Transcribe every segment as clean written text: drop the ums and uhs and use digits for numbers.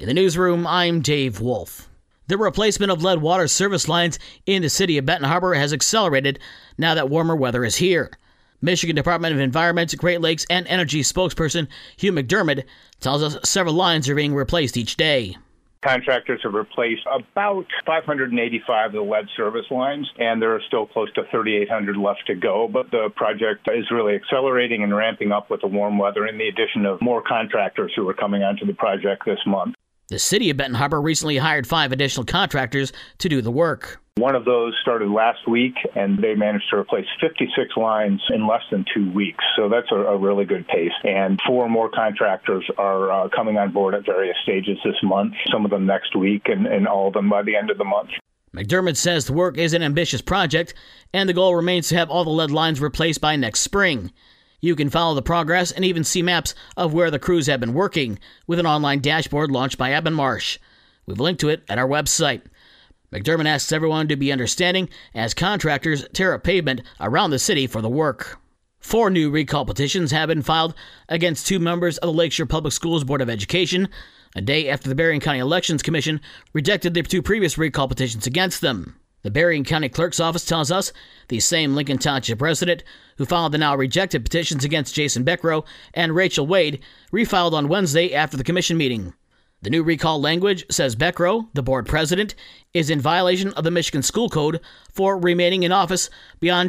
In the newsroom, I'm Dave Wolf. The replacement of lead water service lines in the city of Benton Harbor has accelerated now that warmer weather is here. Michigan Department of Environment, Great Lakes, and Energy spokesperson Hugh McDermott tells us several lines are being replaced each day. Contractors have replaced about 585 of the lead service lines, and there are still close to 3,800 left to go. But the project is really accelerating and ramping up with the warm weather and the addition of more contractors who are coming onto the project this month. The city of Benton Harbor recently hired 5 additional contractors to do the work. One of those started last week, and they managed to replace 56 lines in less than 2 weeks. So that's a really good pace. And 4 more contractors are coming on board at various stages this month, some of them next week, and all of them by the end of the month. McDermott says the work is an ambitious project, and the goal remains to have all the lead lines replaced by next spring. You can follow the progress and even see maps of where the crews have been working with an online dashboard launched by Abbenmarsh. We've linked to it at our website. McDermott asks everyone to be understanding as contractors tear up pavement around the city for the work. 4 new recall petitions have been filed against 2 members of the Lakeshore Public Schools Board of Education, a day after the Berrien County Elections Commission rejected the 2 previous recall petitions against them. The Berrien County Clerk's Office tells us the same Lincoln Township resident who filed the now rejected petitions against Jason Beckrow and Rachel Wade refiled on Wednesday after the commission meeting. The new recall language says Beckrow, the board president, is in violation of the Michigan School Code for remaining in office beyond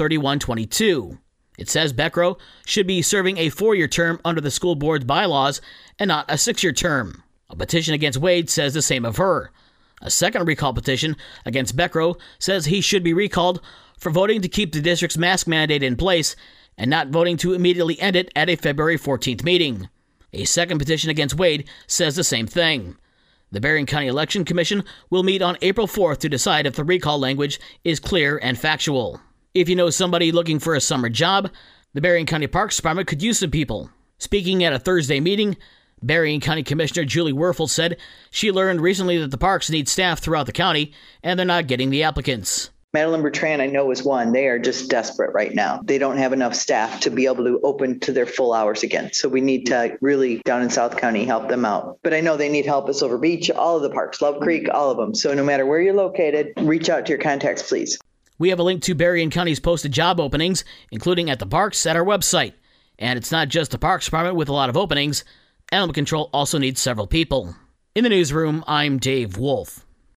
12/31/22. It says Beckrow should be serving a 4-year term under the school board's bylaws and not a 6-year term. A petition against Wade says the same of her. A second recall petition against Beckrow says he should be recalled for voting to keep the district's mask mandate in place and not voting to immediately end it at a February 14th meeting. A second petition against Wade says the same thing. The Berrien County Election Commission will meet on April 4th to decide if the recall language is clear and factual. If you know somebody looking for a summer job, the Berrien County Parks Department could use some people. Speaking at a Thursday meeting, Berrien County Commissioner Julie Werfel said she learned recently that the parks need staff throughout the county and they're not getting the applicants. Madeline Bertrand, I know, is one. They are just desperate right now. They don't have enough staff to be able to open to their full hours again. So we need to really, down in South County, help them out. But I know they need help at Silver Beach, all of the parks, Love Creek, all of them. So no matter where you're located, reach out to your contacts, please. We have a link to Berrien County's posted job openings, including at the parks, at our website. And it's not just the Parks Department with a lot of openings. Animal Control also needs several people. In the newsroom, I'm Dave Wolf.